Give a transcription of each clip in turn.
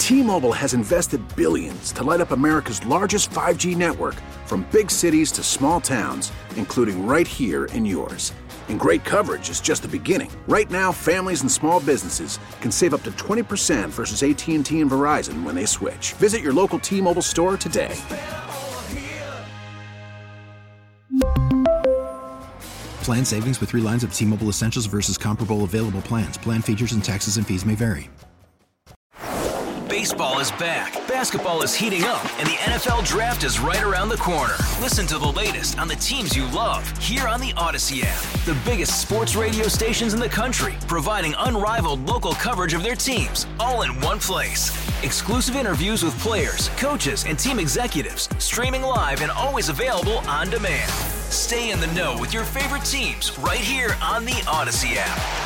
T-Mobile has invested billions to light up America's largest 5G network, from big cities to small towns, including right here in yours. And great coverage is just the beginning. Right now, families and small businesses can save up to 20% versus AT&T and Verizon when they switch. Visit your local T-Mobile store today. Plan savings with 3 lines of T-Mobile Essentials versus comparable available plans. Plan features and taxes and fees may vary. Baseball is back, basketball is heating up, and the NFL Draft is right around the corner. Listen to the latest on the teams you love here on the Odyssey app. The biggest sports radio stations in the country, providing unrivaled local coverage of their teams, all in one place. Exclusive interviews with players, coaches, and team executives, streaming live and always available on demand. Stay in the know with your favorite teams right here on the Odyssey app.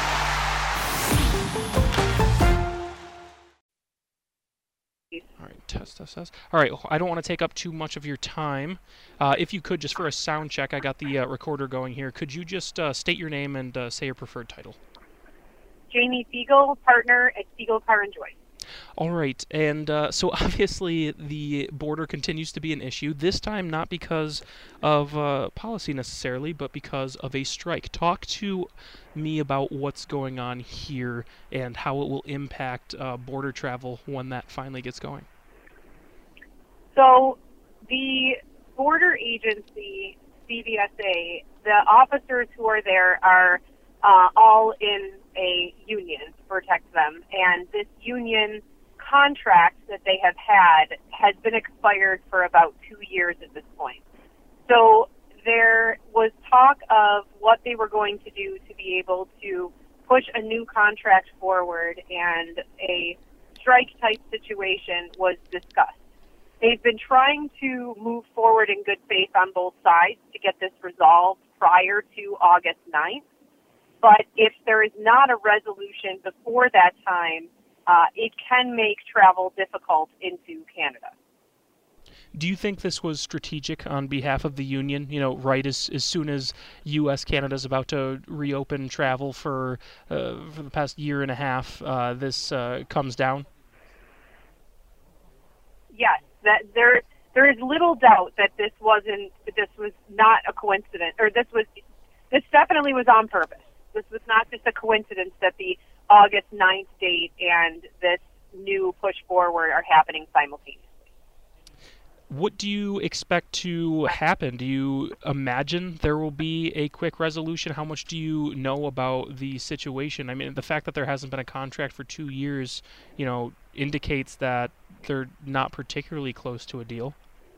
All right, test. All right, I don't want to take up too much of your time. If you could, just for a sound check, I got the recorder going here. Could you just state your name and say your preferred title? Jamie Siegel, partner at Siegel Car and Joy. All right, and so obviously the border continues to be an issue, this time not because of policy necessarily, but because of a strike. Talk to me about what's going on here and how it will impact border travel when that finally gets going. So the border agency, CBSA, the officers who are there are all in a union to protect them, and this union contract that they have had has been expired for about 2 years at this point. So there was talk of what they were going to do to be able to push a new contract forward, and a strike-type situation was discussed. They've been trying to move forward in good faith on both sides to get this resolved prior to August 9th. But if there is not a resolution before that time, it can make travel difficult into Canada. Do you think this was strategic on behalf of the union? You know, right as soon as U.S.-Canada is about to reopen travel for the past year and a half, this comes down? Yes, that there is little doubt that this was not a coincidence, or this definitely was on purpose. This was not just a coincidence that the August 9th date and this new push forward are happening simultaneously. What do you expect to happen? Do you imagine there will be a quick resolution? How much do you know about the situation? I mean, the fact that there hasn't been a contract for 2 years, you know, indicates that they're not particularly close to a deal.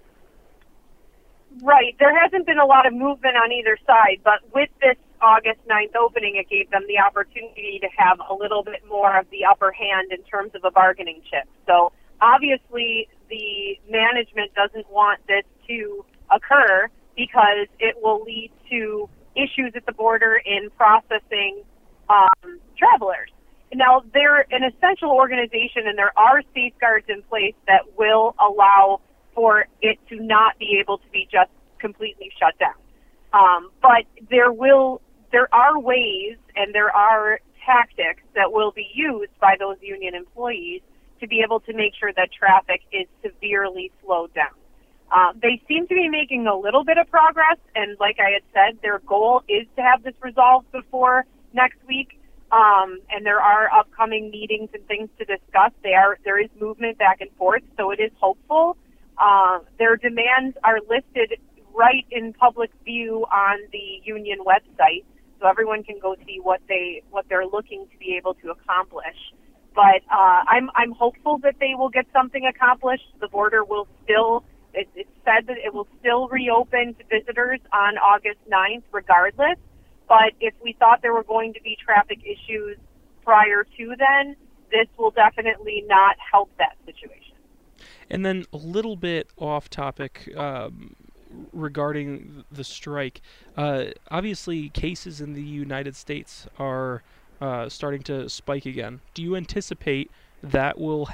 Right. There hasn't been a lot of movement on either side, but with this August 9th opening, it gave them the opportunity to have a little bit more of the upper hand in terms of a bargaining chip. So obviously the management doesn't want this to occur because it will lead to issues at the border in processing travelers. Now, they're an essential organization, and there are safeguards in place that will allow for it to not be able to be just completely shut down. But there are ways and there are tactics that will be used by those union employees to be able to make sure that traffic is severely slowed down. They seem to be making a little bit of progress, and like I had said, their goal is to have this resolved before next week. And there are upcoming meetings and things to discuss. There is movement back and forth, so it is hopeful. Their demands are listed right in public view on the union website, so everyone can go see what they're looking to be able to accomplish. But I'm hopeful that they will get something accomplished. The border will still, it's said that it will still reopen to visitors on August 9th regardless. But if we thought there were going to be traffic issues prior to then, this will definitely not help that situation. And then a little bit off topic regarding the strike. Obviously, cases in the United States are starting to spike again. Do you anticipate that will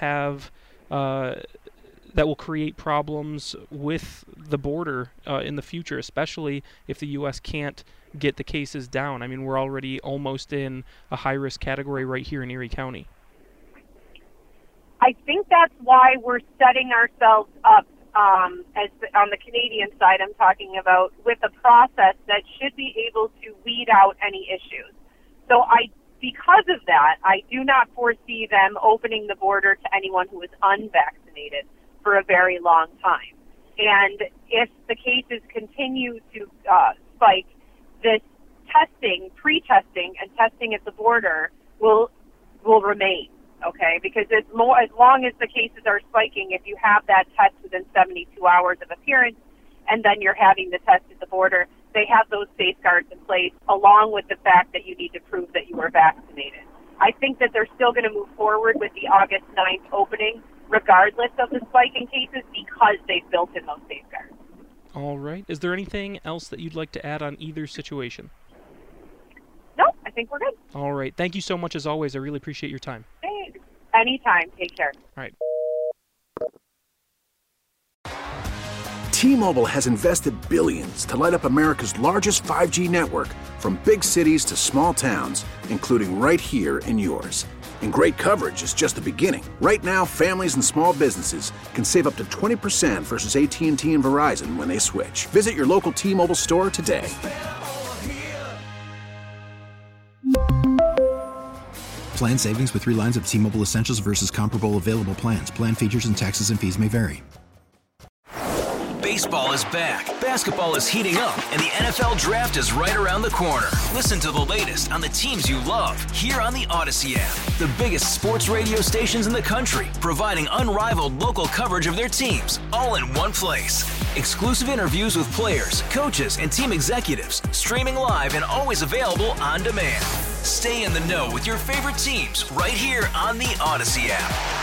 create problems with the border in the future, especially if the U.S. can't get the cases down? I mean, we're already almost in a high-risk category right here in Erie County. I I think that's why we're setting ourselves up, as on the Canadian side I'm talking about, with a process that should be able to weed out any issues. So because of that, I do not foresee them opening the border to anyone who is unvaccinated for a very long time. And if the cases continue to spike, this testing, pre-testing, and testing at the border will remain, okay? Because as long as the cases are spiking, if you have that test within 72 hours of appearance, and then you're having the test at the border, they have those safeguards in place, along with the fact that you need to prove that you were vaccinated. I think that they're still going to move forward with the August 9th opening, regardless of the spike in cases, because they've built in those safeguards. All right. Is there anything else that you'd like to add on either situation? No, I think we're good. All right. Thank you so much, as always. I really appreciate your time. Thanks. Anytime. Take care. All right. T-Mobile has invested billions to light up America's largest 5G network, from big cities to small towns, including right here in yours. And great coverage is just the beginning. Right now, families and small businesses can save up to 20% versus AT&T and Verizon when they switch. Visit your local T-Mobile store today. Plan savings with 3 lines of T-Mobile Essentials versus comparable available plans. Plan features and taxes and fees may vary. Baseball is back, basketball is heating up, and the NFL Draft is right around the corner. Listen to the latest on the teams you love here on the Odyssey app. The biggest sports radio stations in the country, providing unrivaled local coverage of their teams, all in one place. Exclusive interviews with players, coaches, and team executives, streaming live and always available on demand. Stay in the know with your favorite teams right here on the Odyssey app.